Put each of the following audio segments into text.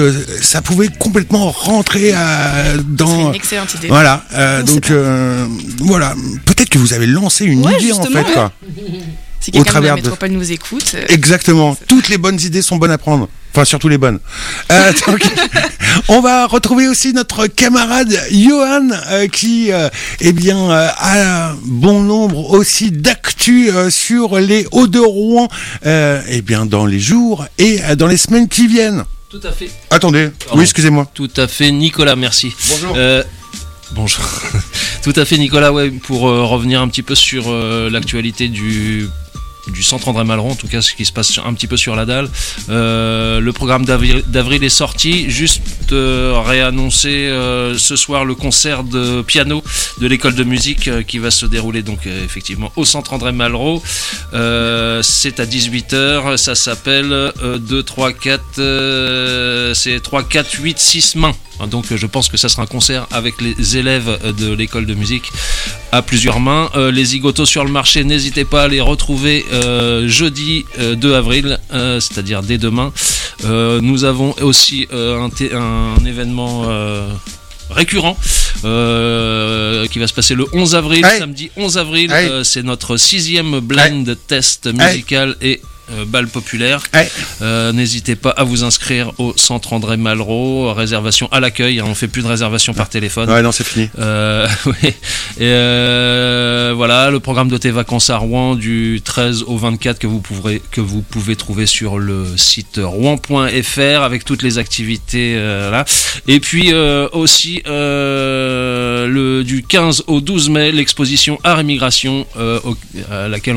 ça pouvait complètement rentrer dans. C'est une excellente idée. Voilà. Donc voilà. Peut-être que vous avez lancé une idée en fait, quoi. Si quelqu'un de la métropole nous écoute. Exactement. Toutes les bonnes idées sont bonnes à prendre. Enfin, surtout les bonnes. Donc, on va retrouver aussi notre camarade Johan qui, a bon nombre aussi d'actu sur les Hauts-de-Rouen, dans les jours et dans les semaines qui viennent. Tout à fait. Attendez. Pardon. Oui, excusez-moi. Tout à fait, Nicolas, merci. Bonjour. Bonjour. Tout à fait, Nicolas, ouais, pour revenir un petit peu sur l'actualité du centre André Malraux, en tout cas ce qui se passe un petit peu sur la dalle. Le programme d'avril est sorti, juste réannoncer ce soir le concert de piano de l'école de musique qui va se dérouler donc effectivement au centre André Malraux. C'est à 18h, ça s'appelle 2, 3, 4, c'est 3, 4, 8, 6 mains. Donc je pense que ça sera un concert avec les élèves de l'école de musique à plusieurs mains. Les zigotos sur le marché, n'hésitez pas à les retrouver jeudi 2 avril, c'est-à-dire dès demain. Nous avons aussi un événement récurrent qui va se passer le 11 avril, samedi 11 avril. C'est notre 6e blind test musical et bal populaire. N'hésitez pas à vous inscrire au centre André Malraux, réservation à l'accueil, on fait plus de réservation par téléphone. Ouais, non, c'est fini. Oui. Et voilà, le programme de tes vacances à Rouen du 13 au 24 que vous pouvez trouver sur le site rouen.fr avec toutes les activités là. Et puis aussi du 15 au 12 mai, l'exposition Art et Migration à laquelle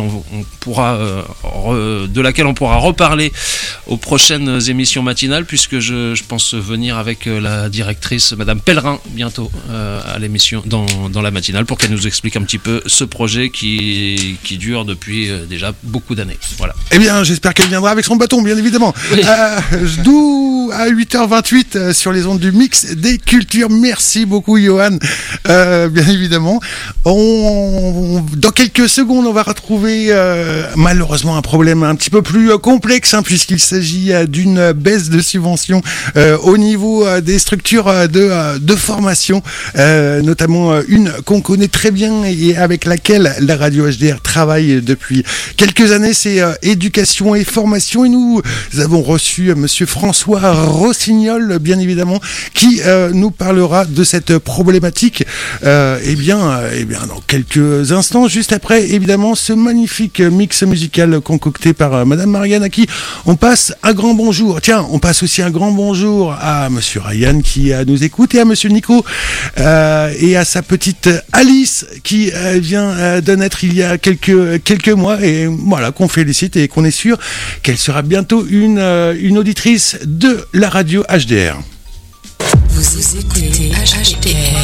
de laquelle on pourra reparler aux prochaines émissions matinales, puisque je pense venir avec la directrice Madame Pellerin bientôt à l'émission dans la matinale pour qu'elle nous explique un petit peu ce projet qui dure depuis déjà beaucoup d'années. Voilà. Eh bien, j'espère qu'elle viendra avec son bâton, bien évidemment. Oui. D'où à 8h28 sur les ondes du Mix des Cultures. Merci beaucoup, Johan. Bien évidemment. Dans quelques secondes, on va retrouver malheureusement un problème un petit peu plus complexe, puisqu'il s'agit d'une baisse de subvention au niveau des structures de formation, notamment une qu'on connaît très bien et avec laquelle la radio HDR travaille depuis quelques années, c'est éducation et formation, et nous avons reçu monsieur François Rossignol, bien évidemment, qui nous parlera de cette problématique dans quelques instants, juste après évidemment ce magnifique mix musical concocté par Madame Marianne, à qui on passe un grand bonjour. Tiens, on passe aussi un grand bonjour à monsieur Ryan qui nous écoute, et à monsieur Nico et à sa petite Alice qui vient de naître il y a quelques mois, et voilà, qu'on félicite et qu'on est sûr qu'elle sera bientôt une auditrice de la radio HDR. Vous écoutez HDR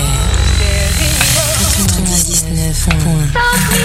99 points.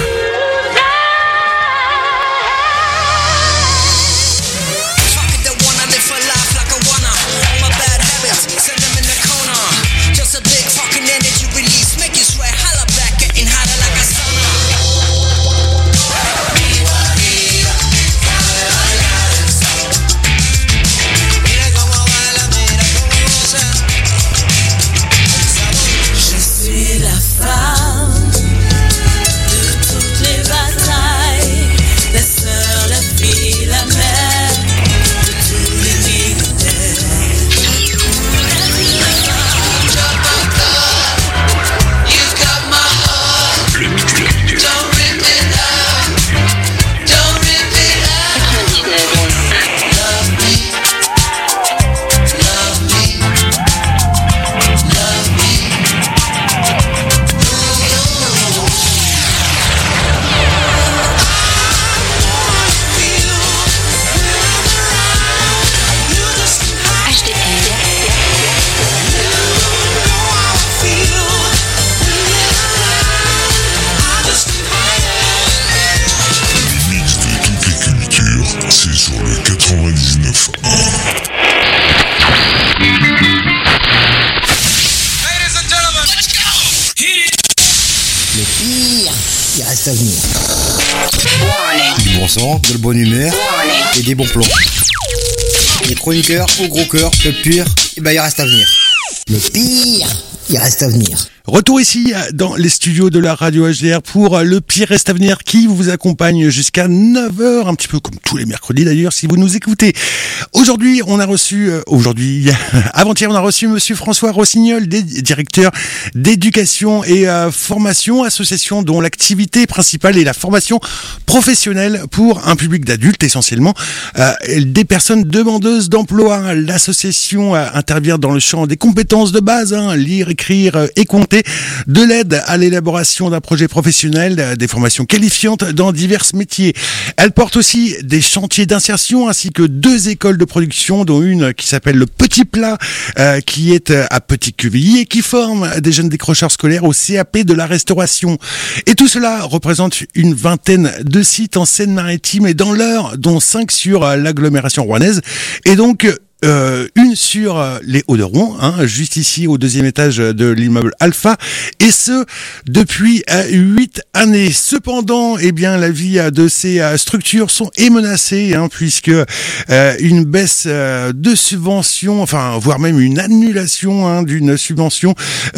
À venir. Du bon sang, de la bonne humeur et des bons plans. Les chroniqueurs au gros cœur, le pire il reste à venir. Le pire, il reste à venir. Retour ici dans les studios de la radio HDR pour le pire reste à venir qui vous accompagne jusqu'à 9h, un petit peu comme tous les mercredis d'ailleurs si vous nous écoutez. Avant-hier on a reçu monsieur François Rossignol, directeur d'éducation et formation, association dont l'activité principale est la formation professionnelle pour un public d'adultes essentiellement, des personnes demandeuses d'emploi. L'association intervient dans le champ des compétences de base, lire, écrire et compter, de l'aide à l'élaboration d'un projet professionnel, des formations qualifiantes dans divers métiers. Elle porte aussi des chantiers d'insertion ainsi que 2 écoles de production, dont une qui s'appelle le Petit Plat, qui est à Petit-Quevilly et qui forme des jeunes décrocheurs scolaires au CAP de la restauration. Et tout cela représente une 20aine de sites en Seine-Maritime et dans l'Eure, dont 5 sur l'agglomération rouennaise. Et donc, une sur les Hauts-de-Rouen, juste ici au 2e étage de l'immeuble Alpha, et ce depuis 8 années. Cependant, la vie de ces structures est menacée, puisque une baisse de subvention, voire même une annulation d'une subvention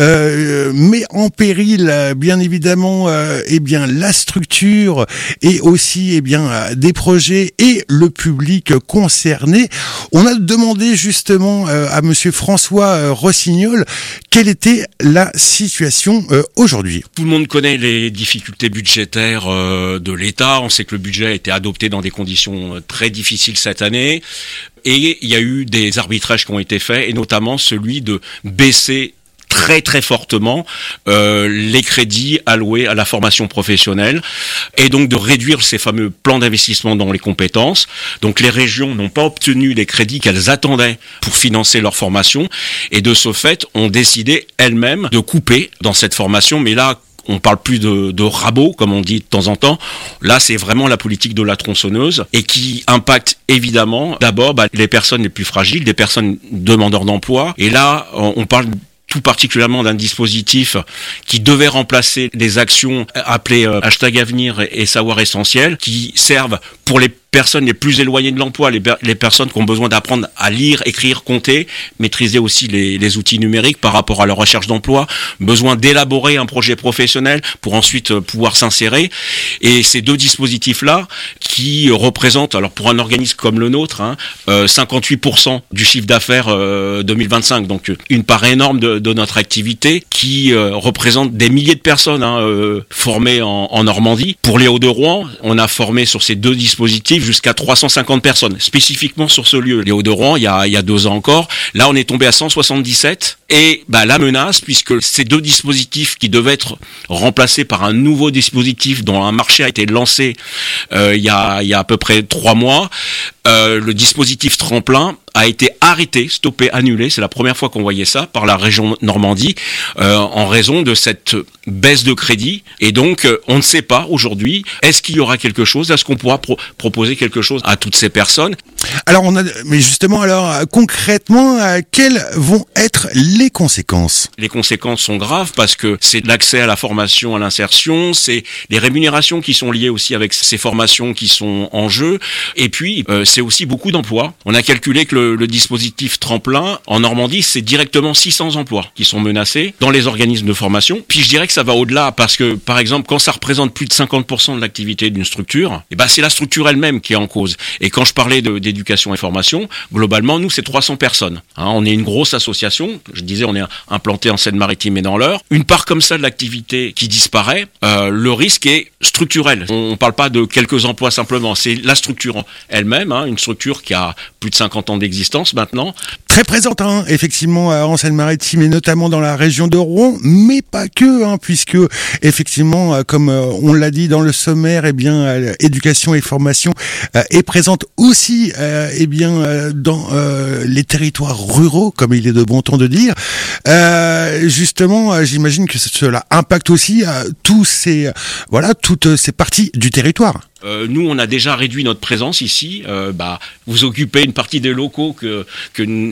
met en péril bien évidemment la structure et aussi des projets et le public concerné. On a demandé justement à monsieur François Rossignol quelle était la situation aujourd'hui. Tout le monde connaît les difficultés budgétaires de l'État. On sait que le budget a été adopté dans des conditions très difficiles cette année. Et il y a eu des arbitrages qui ont été faits, et notamment celui de baisser très très fortement les crédits alloués à la formation professionnelle, et donc de réduire ces fameux plans d'investissement dans les compétences. Donc les régions n'ont pas obtenu les crédits qu'elles attendaient pour financer leur formation, et de ce fait ont décidé elles-mêmes de couper dans cette formation. Mais là, on parle plus de rabot, comme on dit de temps en temps. Là, c'est vraiment la politique de la tronçonneuse, et qui impacte évidemment d'abord les personnes les plus fragiles, des personnes demandeurs d'emploi. Et là, on parle tout particulièrement d'un dispositif qui devait remplacer les actions appelées #avenir et savoir essentiel, qui servent pour les personnes les plus éloignées de l'emploi, les personnes qui ont besoin d'apprendre à lire, écrire, compter, maîtriser aussi les outils numériques par rapport à leur recherche d'emploi, besoin d'élaborer un projet professionnel pour ensuite pouvoir s'insérer. Et ces 2 dispositifs-là, qui représentent, alors pour un organisme comme le nôtre, 58% du chiffre d'affaires 2025, donc une part énorme de notre activité, qui représente des milliers de personnes formées en Normandie. Pour les Hauts-de-Rouen, on a formé sur ces 2 dispositifs jusqu'à 350 personnes, spécifiquement sur ce lieu. Les Hauts-de-Rouen, il y a 2 ans encore. Là, on est tombé à 177. Et la menace, puisque ces 2 dispositifs qui devaient être remplacés par un nouveau dispositif dont un marché a été lancé il y a à peu près 3 mois, le dispositif tremplin a été arrêté, stoppé, annulé. C'est la première fois qu'on voyait ça par la région Normandie, en raison de cette baisse de crédit. Et donc, on ne sait pas aujourd'hui, est-ce qu'il y aura quelque chose, est-ce qu'on pourra proposer quelque chose à toutes ces personnes? Alors, concrètement, quelles vont être les conséquences? Les conséquences sont graves, parce que c'est l'accès à la formation, à l'insertion, c'est les rémunérations qui sont liées aussi avec ces formations qui sont en jeu, et puis c'est aussi beaucoup d'emplois. On a calculé que le dispositif tremplin en Normandie, c'est directement 600 emplois qui sont menacés dans les organismes de formation. Puis je dirais que ça va au-delà, parce que par exemple, quand ça représente plus de 50% de l'activité d'une structure, c'est la structure elle-même qui est en cause. Et quand je parlais d'éducation et formation, globalement, nous, c'est 300 personnes. On est une grosse association. Je disais, on est implanté en Seine-Maritime et dans l'Eure. Une part comme ça de l'activité qui disparaît, le risque est structurel. On parle pas de quelques emplois simplement, c'est la structure elle-même, une structure qui a plus de 50 ans d'existence maintenant. Très présente, effectivement, en Seine-Maritime et notamment dans la région de Rouen, mais pas que, puisque effectivement, comme on l'a dit dans le sommaire, éducation et formation est présente aussi, dans les territoires ruraux, comme il est de bon ton de dire. Justement, j'imagine que cela impacte aussi toutes ces parties du territoire. Nous, on a déjà réduit notre présence ici. Vous occupez une partie des locaux que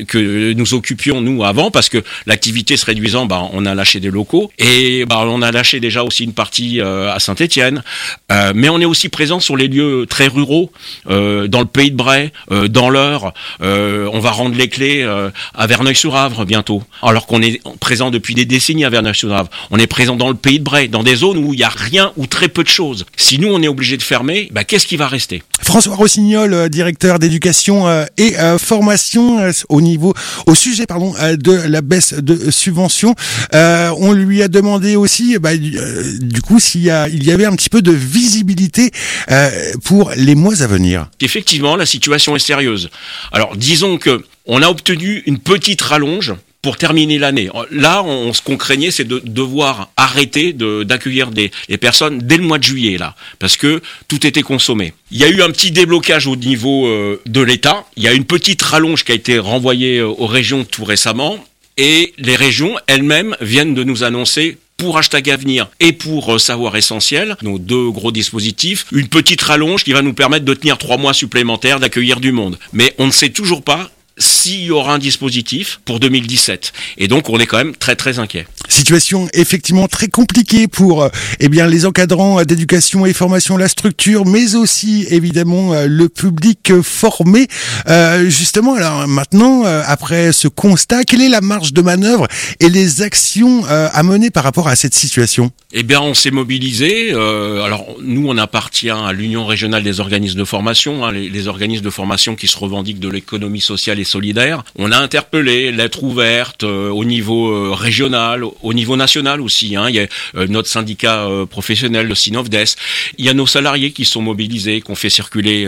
que nous occupions nous avant, parce que l'activité se réduisant, on a lâché des locaux et on a lâché déjà aussi une partie à Saint-Étienne, mais on est aussi présent sur les lieux très ruraux, dans le Pays de Bray, dans l'Eure. On va rendre les clés à Verneuil-sur-Avre bientôt, alors qu'on est présent depuis des décennies à Verneuil-sur-Avre. On est présent dans le Pays de Bray, dans des zones où il y a rien ou très peu de choses. Si nous on est obligé de fermer, qu'est-ce qui va rester? François Rossignol, directeur d'éducation et formation au sujet de la baisse de subventions. On lui a demandé aussi, du coup, il y avait un petit peu de visibilité pour les mois à venir. Effectivement, la situation est sérieuse. Alors, disons que on a obtenu une petite rallonge pour terminer l'année. Là, ce qu'on craignait, c'est de devoir arrêter d'accueillir les personnes dès le mois de juillet, là, parce que tout était consommé. Il y a eu un petit déblocage au niveau de l'État. Il y a une petite rallonge qui a été renvoyée aux régions tout récemment, et les régions elles-mêmes viennent de nous annoncer, pour Hashtag Avenir et pour Savoir Essentiel, nos deux gros dispositifs, une petite rallonge qui va nous permettre de tenir 3 mois supplémentaires, d'accueillir du monde. Mais on ne sait toujours pas s'il y aura un dispositif pour 2017. Et donc, on est quand même très, très inquiet. Situation effectivement très compliquée pour les encadrants d'éducation et formation, la structure, mais aussi évidemment le public formé. Justement, alors maintenant, après ce constat, quelle est la marge de manœuvre et les actions à mener par rapport à cette situation? On s'est mobilisé. Alors, nous, on appartient à l'Union régionale des organismes de formation, les organismes de formation qui se revendiquent de l'économie sociale et solidaire. On a interpellé, lettre ouverte au niveau régional, au niveau national aussi. Il y a notre syndicat professionnel, le Synovdes. Il y a nos salariés qui sont mobilisés, qui ont fait circuler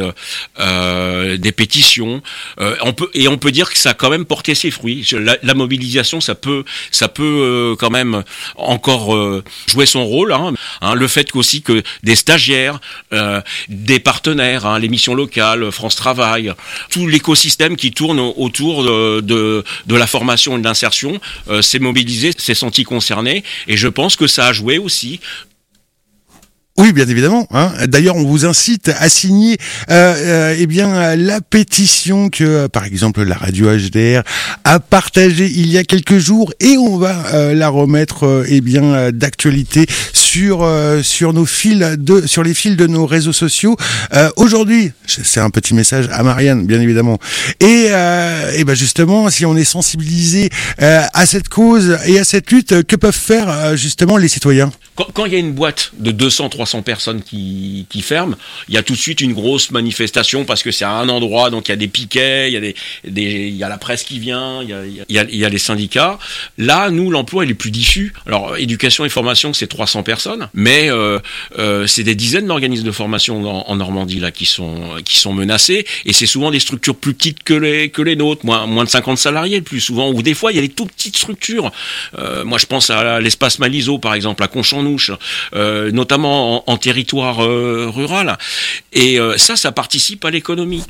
des pétitions. On peut dire que ça a quand même porté ses fruits. La mobilisation, ça peut quand même encore jouer son rôle. Le fait qu'aussi que des stagiaires, des partenaires, les missions locales, France Travail, tout l'écosystème qui tourne autour de la formation et de l'insertion s'est mobilisé, s'est senti concerné, et je pense que ça a joué aussi. Oui, bien évidemment. D'ailleurs, on vous incite à signer la pétition que, par exemple, la radio HDR a partagée il y a quelques jours, et on va la remettre d'actualité sur nos fils sur les fils de nos réseaux sociaux. Aujourd'hui, c'est un petit message à Marianne, bien évidemment. Et justement, si on est sensibilisé à cette cause et à cette lutte, que peuvent faire justement les citoyens? Quand il y a une boîte de 200-300 personnes qui ferment, il y a tout de suite une grosse manifestation parce que c'est à un endroit, donc il y a des piquets, il y a la presse qui vient, il y a les syndicats. Là, nous, l'emploi, il est plus diffus. Alors, éducation et formation, c'est 300 personnes, mais c'est des dizaines d'organismes de formation en Normandie là qui sont menacés, et c'est souvent des structures plus petites que les nôtres, moins de 50 salariés le plus souvent, ou des fois il y a des tout petites structures. Moi, je pense à l'espace Maliso, par exemple, à Conchamnouche, notamment en territoire rural, et ça participe à l'économie.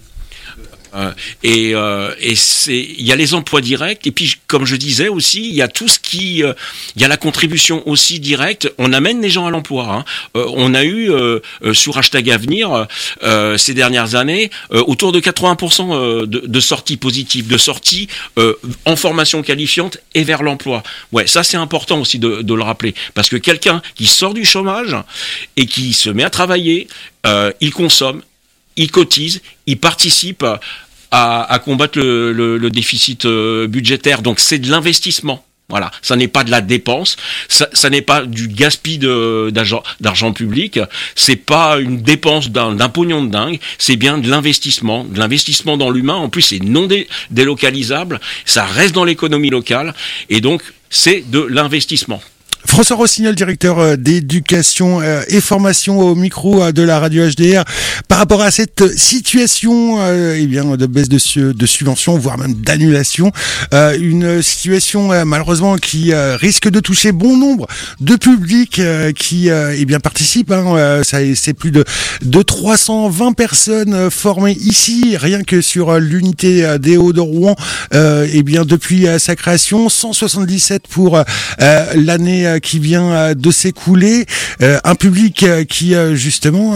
Il y a les emplois directs, et puis comme je disais aussi, il y a tout ce qui, il y a la contribution aussi directe. On amène les gens à l'emploi. On a eu sur Hashtag Avenir ces dernières années autour de 80% de sorties positives, de sorties en formation qualifiante et vers l'emploi. Ouais, ça c'est important aussi de le rappeler, parce que quelqu'un qui sort du chômage et qui se met à travailler, il consomme, il cotise, il participe à combattre le déficit budgétaire. Donc c'est de l'investissement. Voilà, ça n'est pas de la dépense, ça n'est pas du gaspille d'argent public, c'est pas une dépense d'un pognon de dingue, c'est bien de l'investissement dans l'humain. En plus, c'est non délocalisable, ça reste dans l'économie locale, et donc c'est de l'investissement. François Rossignol, directeur d'éducation et formation au micro de la radio HDR. Par rapport à cette situation de baisse de subventions, voire même d'annulation, une situation malheureusement qui risque de toucher bon nombre de publics qui participent. C'est plus de 320 personnes formées ici, rien que sur l'unité des Hauts de Rouen. Depuis sa création, 177 pour l'année qui vient de s'écouler, un public qui justement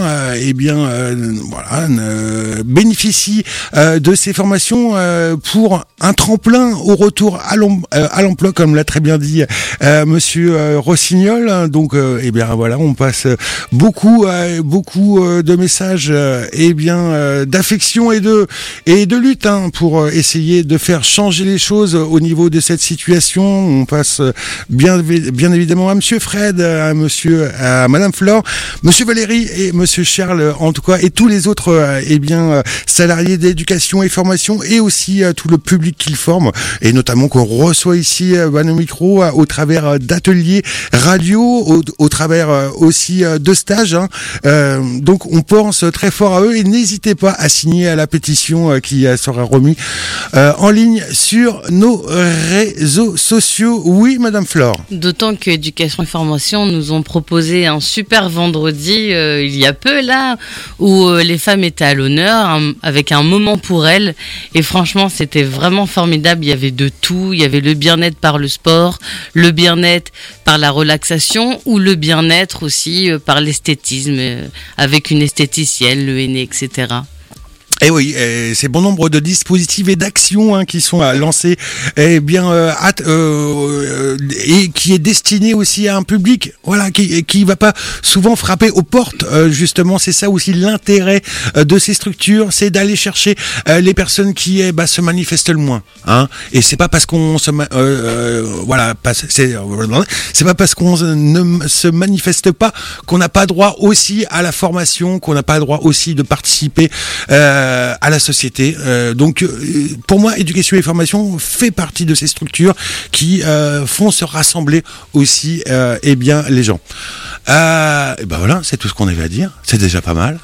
bénéficie de ces formations pour un tremplin au retour à l'emploi, comme l'a très bien dit Monsieur Rossignol. Donc on passe beaucoup de messages d'affection et de lutte pour essayer de faire changer les choses au niveau de cette situation. On passe bien évidemment à Monsieur Fred, à Madame Flore, Monsieur Valérie et Monsieur Charles, en tout cas, et tous les autres salariés d'éducation et formation, et aussi tout le public qu'ils forment, et notamment qu'on reçoit ici à nos micros au travers d'ateliers radio, au travers aussi de stages. Donc on pense très fort à eux, et n'hésitez pas à signer à la pétition qui sera remise en ligne sur nos réseaux sociaux. Oui, Madame Flore. D'autant que Éducation et Formation nous ont proposé un super vendredi il y a peu là, où les femmes étaient à l'honneur avec un moment pour elles, et franchement c'était vraiment formidable. Il y avait de tout, il y avait le bien-être par le sport, le bien-être par la relaxation, ou le bien-être aussi par l'esthétisme avec une esthéticienne, le henné, etc. Et oui, c'est bon nombre de dispositifs et d'actions qui sont lancés, et qui est destiné aussi à un public, qui va pas souvent frapper aux portes. Justement, c'est ça aussi l'intérêt de ces structures, c'est d'aller chercher les personnes qui se manifestent le moins. Et c'est pas parce qu'on c'est pas parce qu'on ne se manifeste pas qu'on n'a pas droit aussi à la formation, qu'on n'a pas droit aussi de participer à la société. Donc pour moi, éducation et formation fait partie de ces structures qui font se rassembler aussi les gens. Voilà, c'est tout ce qu'on avait à dire. C'est déjà pas mal.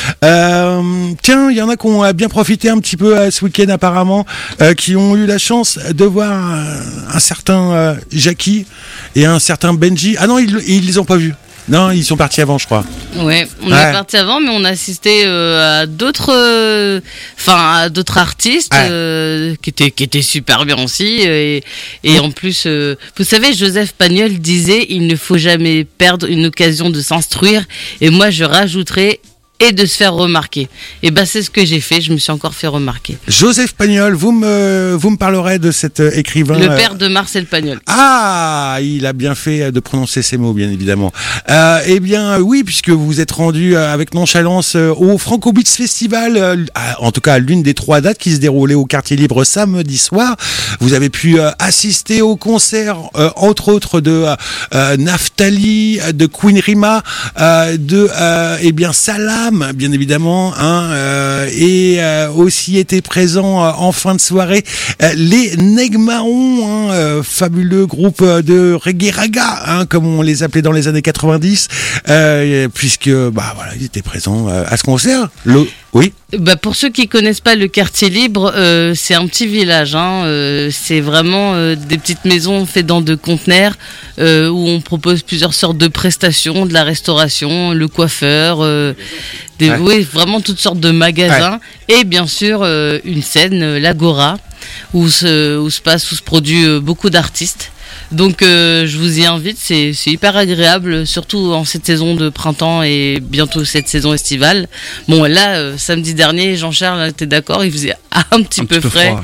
Tiens, il y en a qui ont bien profité un petit peu ce week-end apparemment, qui ont eu la chance de voir un certain Jackie et un certain Benji. Ah non, ils les ont pas vus. Non, ils sont partis avant, je crois. Ouais, on est parti avant, mais on a assisté à d'autres artistes qui étaient super bien aussi. Et en plus, vous savez, Joseph Pagnol disait, il ne faut jamais perdre une occasion de s'instruire. Et moi, je rajouterais, et de se faire remarquer. Et c'est ce que j'ai fait, je me suis encore fait remarquer. Joseph Pagnol, vous me parlerez de cet écrivain. Le père de Marcel Pagnol. Ah, il a bien fait de prononcer ces mots, bien évidemment. Oui, puisque vous vous êtes rendu avec nonchalance au Franco Beats Festival, en tout cas à l'une des 3 dates qui se déroulait au Quartier Libre samedi soir. Vous avez pu assister au concert, entre autres, de Naftali, de Queen Rima, de Salam, bien évidemment, et aussi étaient présents en fin de soirée les Negmarons, fabuleux groupe de reggae raga, comme on les appelait dans les années 90, puisque ils étaient présents à ce concert. Oui. Pour ceux qui connaissent pas le Quartier Libre, c'est un petit village. C'est vraiment des petites maisons faites dans de conteneurs, où on propose plusieurs sortes de prestations, de la restauration, le coiffeur, vraiment toutes sortes de magasins, et bien sûr une scène, l'Agora, où se produit beaucoup d'artistes. Donc je vous y invite, c'est hyper agréable, surtout en cette saison de printemps et bientôt cette saison estivale. Bon là, samedi dernier, Jean-Charles était d'accord, il faisait un petit peu frais.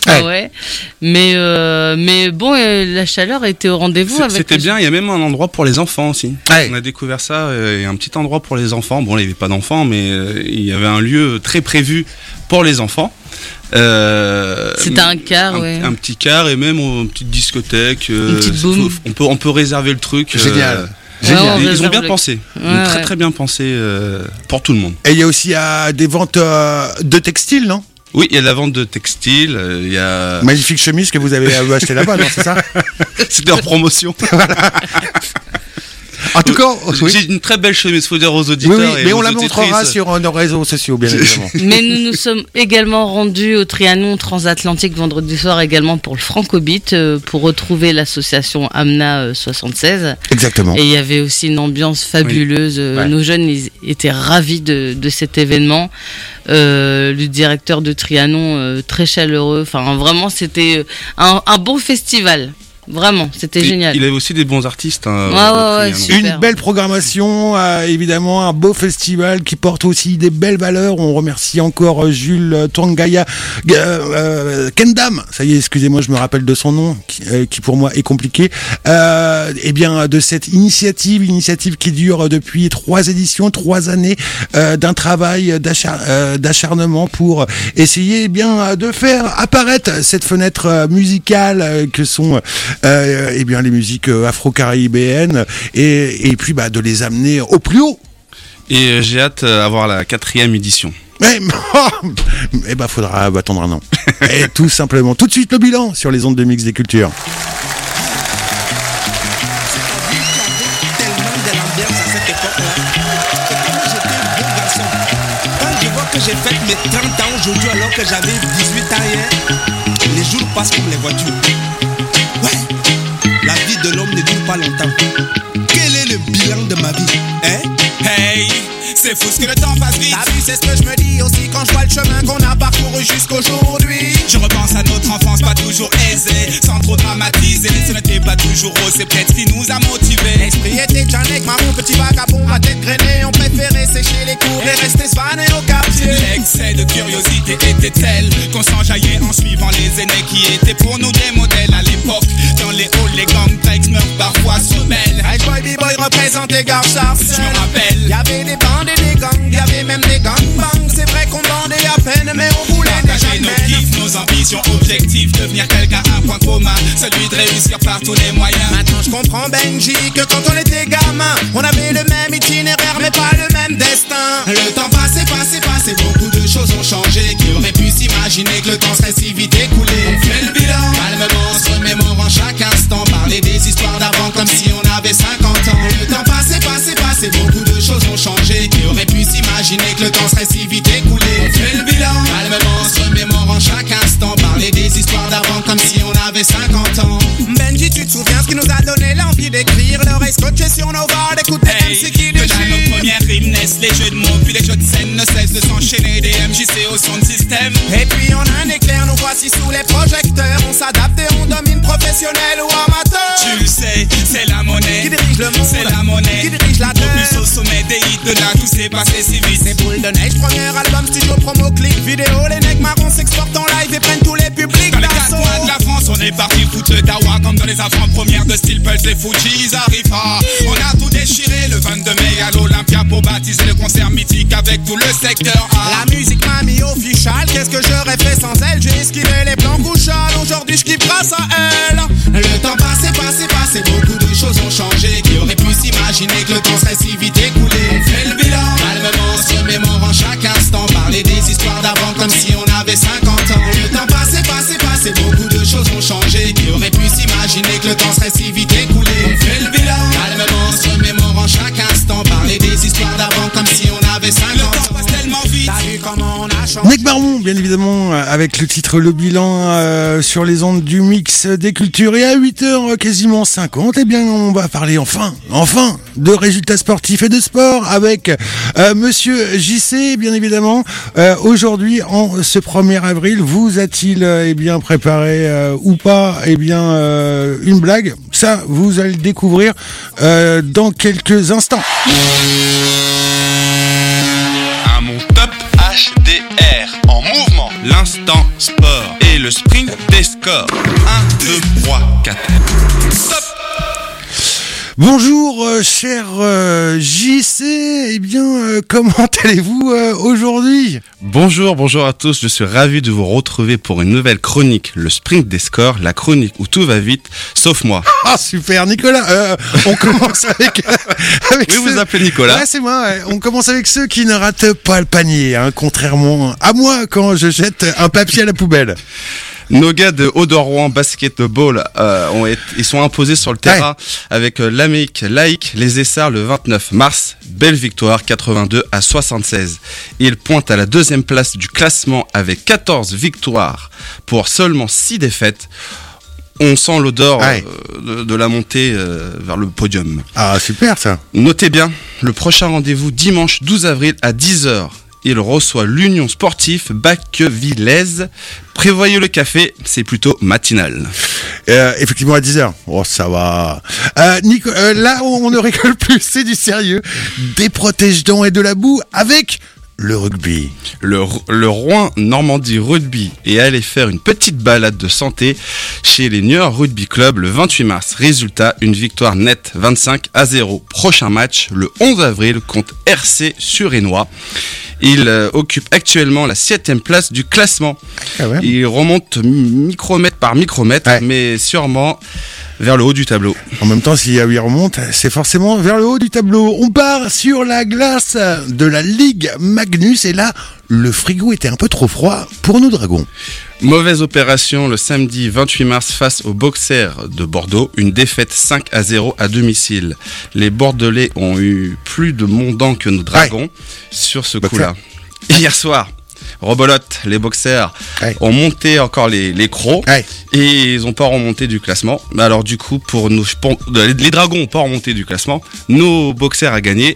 Mais bon, la chaleur était au rendez-vous. C'était bien, il y a même un endroit pour les enfants aussi. On a découvert ça, il y a un petit endroit pour les enfants. Bon, il n'y avait pas d'enfants, mais il y avait un lieu très prévu pour les enfants. C'était un car, un petit car, et même une petite discothèque. Une petite boum. On peut réserver le truc. Génial. Ils ont bien pensé. Très très bien pensé pour tout le monde. Et il y a aussi des ventes de textiles, non ? Oui, il y a de la vente de textiles. Il y a magnifique chemise que vous avez acheté là-bas, non, c'est ça ? C'était en promotion. En tout cas, j'ai une très belle chemise, faut dire aux auditeurs. Oui, mais on la montrera sur nos réseaux sociaux, bien évidemment. Mais nous sommes également rendus au Trianon transatlantique vendredi soir également pour le Franco Beat, pour retrouver l'association Amna 76. Exactement. Et il y avait aussi une ambiance fabuleuse. Nos jeunes, ils étaient ravis de cet événement. Le directeur de Trianon, très chaleureux. Enfin, vraiment, c'était un bon festival. Vraiment, c'était génial. Il avait aussi des bons artistes. Ouais, une belle programmation, évidemment, un beau festival qui porte aussi des belles valeurs. On remercie encore Jules Twangaya Kendam. Ça y est, excusez-moi, je me rappelle de son nom, qui pour moi est compliqué. Eh bien, de cette initiative qui dure depuis 3 éditions, 3 années d'un travail d'acharnement pour essayer de faire apparaître cette fenêtre musicale que sont les musiques afro-caribéennes et puis de les amener au plus haut. Et j'ai hâte d'avoir la 4e édition. Faudra attendre un an. Et tout simplement, tout de suite le bilan sur les ondes de Mix des Cultures. J'ai fait mes 30 ans aujourd'hui alors que j'avais 18 ans hier. Les jours passent comme les voitures. Ouais, la vie de l'homme ne dure pas longtemps. Quel est le bilan de ma vie, hein? Hey, c'est fou ce que le temps passe vite. T'as vu, c'est ce que je me dis aussi quand je vois le chemin qu'on a parcouru jusqu'aujourd'hui. Je repense à notre enfance pas toujours aisée, sans trop dramatiser. Ce n'était pas toujours rose, c'est peut-être ce qui nous a motivés. L'esprit était Janek, maman, petit vagabond, à tête grainée. On préférait sécher les cours et rester svané au quartier. L'excès de curiosité était tel qu'on s'enjaillait en suivant les aînés qui étaient pour nous des modèles à l'époque. Dans les halls, les gang breaks meurent parfois sur belle. Hey boy, b-boy représente les gars Charles. Je me rappelle, y'avait des bandes et des gangs, y'avait même des gangbangs. C'est vrai qu'on bandait à peine, mais on voulait déjà nos kiffs, nos ambitions, objectifs, devenir quelqu'un, un point commun, celui de réussir par tous les moyens. Maintenant je comprends Benji que quand on était gamin, on avait le même itinéraire mais pas le même destin. Le temps passé, beaucoup de choses ont changé. Qui aurait pu s'imaginer que le temps serait si vite écoulé? On fait le bilan, calmement, se remémorant chaque instant, parler des histoires d'avant comme si on avait 50 ans. Le temps passé, beaucoup de choses ont changé. Qui aurait pu s'imaginer que le temps serait si vite écoulé? On fait le bilan, calmement, se remémorant chaque instant, parler des histoires d'avant comme si on avait 50 ans. Benji, tu te souviens ce qui nous a donné l'envie d'écrire? L'oreille scotchée sur nos bords, d'écouter MC qui déchire. Que nos premières rimes naissent, les jeux de mots, puis les jeux de scène ne cessent de s'enchaîner. Des MJC au son de système. Et puis on a un éclair, nous voici sous les projecteurs. On s'adapte et on domine, professionnel ou amateur. Tu le sais, c'est la monnaie qui dirige le monde, c'est la monnaie qui dirige la terre. Au plus au sommet des hits de là, tout s'est passé si vite. C'est Boule de Neige, premier album, studio, promo, clip, vidéo. Les necks marrons s'exportent en live et prennent tous les publics. Dans les 4 coins de la France, on est parti foutre le dawa. Comme dans les avant-premières de Steel Pulse et Fujis Arriva. On a tout déchiré le 22 mai à l'Olympia pour baptiser le concert mythique avec tout le secteur A. La musique m'a mis official, qu'est-ce que j'aurais fait sans elle? J'ai esquivé les plans couchales, aujourd'hui je kiffe grâce à elle. Le temps passé, beaucoup de choses ont changé. Qui aurait pu s'imaginer que le temps serait si vite écoulé? On fait le bilan, calmement, se remémorant chaque instant, parler des histoires d'avant comme si on avait 50 ans. Le temps passé, beaucoup de choses ont changé. Qui aurait pu s'imaginer que le temps serait si vite écoulé? On fait le bilan, calmement, se remémorant chaque instant, parler des histoires d'avant comme si on avait 50 ans. Le temps passe tellement vite. T'as vu comment on a changé? Nick Marmon, bien évidemment, avec le titre Le Bilan sur les ondes du Mix des Cultures. Et à 8h quasiment 50, eh bien, on va parler enfin de résultats sportifs et de sport avec Monsieur JC, bien évidemment. Aujourd'hui, en ce 1er avril, vous a-t-il préparé ou pas une blague? Ça, vous allez le découvrir dans quelques instants. À mon top HDR en mouvement, l'instant sport et le sprint des scores. 1, 2, 3, 4. Stop. Bonjour cher JC, comment allez-vous aujourd'hui? Bonjour à tous, je suis ravi de vous retrouver pour une nouvelle chronique, le sprint des scores, la chronique où tout va vite, sauf moi. Ah super Nicolas, on commence avec oui, ceux... vous appelez Nicolas. Ouais, c'est moi, ouais. On commence avec ceux qui ne ratent pas le panier, contrairement à moi quand je jette un papier à la poubelle. Nos gars de Haut-de-Rouen Basketball ils sont imposés sur le terrain avec l'Amérique laïque, les Essarts le 29 mars. Belle victoire, 82-76. Ils pointent à la 2e place du classement avec 14 victoires pour seulement 6 défaites. On sent l'odeur de la montée vers le podium. Ah super ça. Notez bien, le prochain rendez-vous dimanche 12 avril à 10h. il reçoit l'Union Sportive Bacquevillez. Prévoyez le café, c'est plutôt matinal. Effectivement à 10h. Oh, ça va. Nico, là on ne rigole plus, c'est du sérieux. Des protège-dents et de la boue avec le rugby. Le Rouen Normandie Rugby est allé faire une petite balade de santé chez les Niort Rugby Club le 28 mars. Résultat, une victoire nette 25-0. Prochain match le 11 avril contre RC Suresnois. Il occupe actuellement la 7e place du classement. Ah ouais. Il remonte micromètre par micromètre, mais sûrement vers le haut du tableau. En même temps, s'il remonte, c'est forcément vers le haut du tableau. On part sur la glace de la Ligue Magnus et là, le frigo était un peu trop froid pour nos dragons. Mauvaise opération le samedi 28 mars face aux Boxers de Bordeaux. Une défaite 5-0 à domicile. Les Bordelais ont eu plus de mondants que nos dragons sur ce coup-là. Hier soir, Rebolote, les Boxers ont monté encore les crocs et ils n'ont pas remonté du classement. Alors du coup, les dragons n'ont pas remonté du classement. Nos Boxers a gagné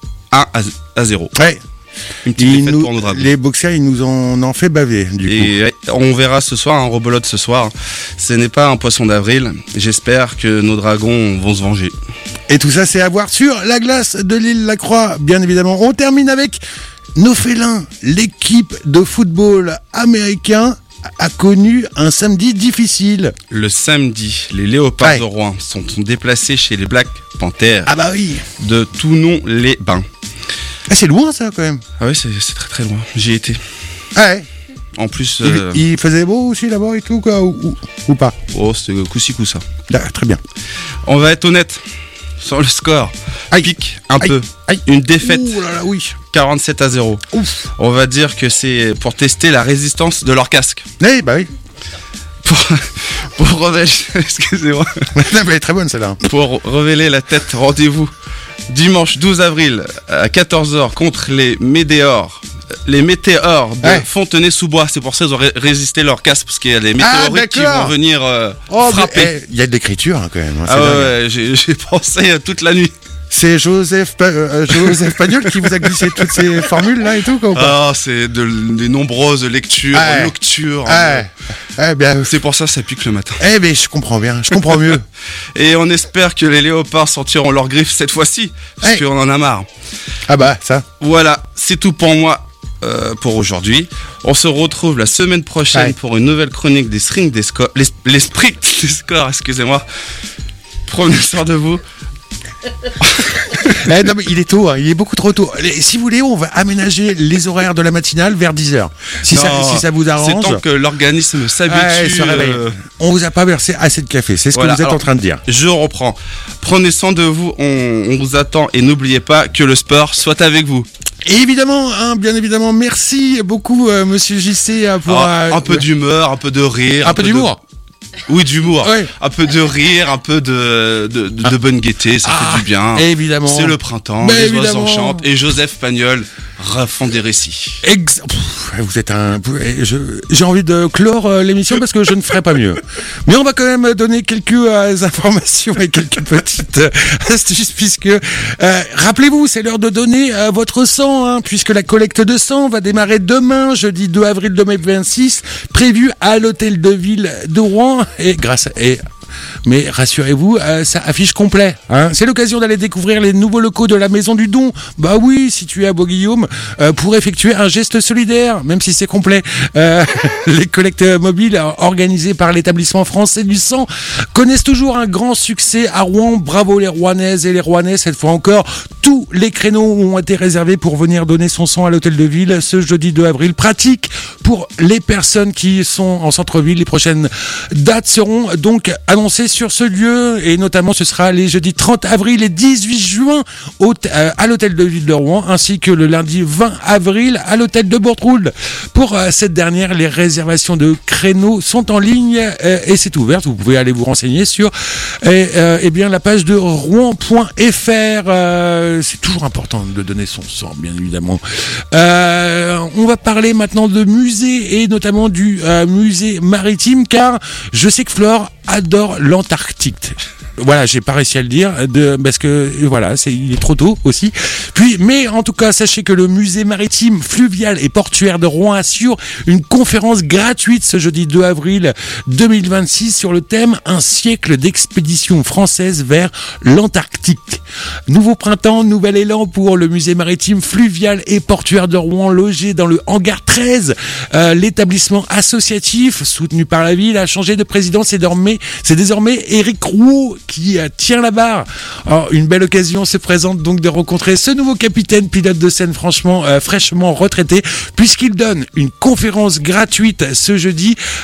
1-0. Une petite défaite pour nos dragons. Les Boxers, ils nous ont fait baver du coup. On verra ce soir, un Rebolote ce soir. Ce n'est pas un poisson d'avril. J'espère que nos dragons vont se venger. Et tout ça, c'est à voir sur la glace de l'île Lacroix, bien évidemment. On termine avec nos félins. L'équipe de football américain a connu un samedi difficile. Le samedi, les Léopards de Rouen sont déplacés chez les Black Panthers. Ah bah oui. De Toulon-les-Bains. Ah, c'est loin ça quand même. Ah oui, c'est très très loin. J'y étais. Ah ouais. En plus, il faisait beau aussi là-bas et tout quoi, ou pas. Oh, c'était coup-ci coup-ça. Ah, très bien. On va être honnête sur le score. Pique un peu. Une défaite. Ouh là là, oui. 47-0. Ouf. On va dire que c'est pour tester la résistance de leur casque. Oui, bah oui. Pour révéler, excusez-moi. Non, mais elle est très bonne celle-là. Pour révéler la tête, rendez-vous dimanche 12 avril à 14h contre les Météores. Les Météores de Fontenay-sous-Bois. C'est pour ça qu'ils ont résisté leur casque, parce qu'il y a des météorites qui vont venir frapper. Il y a de l'écriture hein, quand même. Hein, ouais, j'ai pensé toute la nuit. C'est Joseph Pagnol qui vous a glissé toutes ces formules là et tout quoi, ou pas? Ah, c'est des nombreuses lectures nocturnes. Bien. C'est pour ça que ça pique le matin. Ben je comprends bien, je comprends mieux. Et on espère que les léopards sortiront leurs griffes cette fois-ci, parce qu'on en a marre. Ah bah ça. Voilà, c'est tout pour moi. Pour aujourd'hui, on se retrouve la semaine prochaine pour une nouvelle chronique des sprints des scores. Les sprints des scores, excusez-moi. Prenez soin de vous. Non mais il est tôt, hein, il est beaucoup trop tôt. Si vous voulez, on va aménager les horaires de la matinale vers 10h. Si ça vous arrange. C'est temps que l'organisme s'habitue. On vous a pas versé assez de café, c'est ce que vous êtes en train de dire. Je reprends. Prenez soin de vous, on vous attend et n'oubliez pas que le sport soit avec vous. Et évidemment, hein, bien évidemment, merci beaucoup Monsieur JC pour un peu d'humeur, un peu de rire, un peu d'humour. Oui, d'humour. Un peu de rire, un peu de bonne gaieté, ça fait du bien. Évidemment. C'est le printemps, les oiseaux chantent et Joseph Pagnol refont des récits. Vous êtes j'ai envie de clore l'émission parce que je ne ferai pas mieux. Mais on va quand même donner quelques informations et quelques petites astuces puisque rappelez-vous, c'est l'heure de donner votre sang hein, puisque la collecte de sang va démarrer demain, jeudi 2 avril 2026, prévu à l'hôtel de ville de Rouen mais rassurez-vous, ça affiche complet. Hein. C'est l'occasion d'aller découvrir les nouveaux locaux de la Maison du Don. Bah oui, situé à Beauguillaume, pour effectuer un geste solidaire, même si c'est complet. Les collectes mobiles organisées par l'établissement français du sang connaissent toujours un grand succès à Rouen. Bravo les Rouennaises et les Rouennais. Cette fois encore, tous les créneaux ont été réservés pour venir donner son sang à l'hôtel de ville ce jeudi 2 avril. Pratique pour les personnes qui sont en centre-ville. Les prochaines dates seront donc annoncées sur ce lieu et notamment ce sera les jeudis 30 avril et 18 juin à l'hôtel de ville de Rouen ainsi que le lundi 20 avril à l'hôtel de Bordeaux. Pour cette dernière, les réservations de créneaux sont en ligne et c'est ouvert. Vous pouvez aller vous renseigner sur bien la page de rouen.fr. C'est toujours important de donner son sang, bien évidemment. On va parler maintenant de musée et notamment du musée maritime car je sais que Flore adore l'Antarctique. Voilà, j'ai pas réussi à le dire parce que voilà, il est trop tôt aussi. Mais en tout cas, sachez que le musée maritime, fluvial et portuaire de Rouen assure une conférence gratuite ce jeudi 2 avril 2026 sur le thème Un siècle d'expédition française vers l'Antarctique. Nouveau printemps, nouvel élan pour le musée maritime, fluvial et portuaire de Rouen, logé dans le hangar 13. L'établissement associatif soutenu par la ville a changé de président. C'est désormais Éric Rouault qui tient la barre. Alors, une belle occasion se présente donc de rencontrer ce nouveau capitaine pilote de Seine fraîchement retraité, puisqu'il donne une conférence gratuite ce jeudi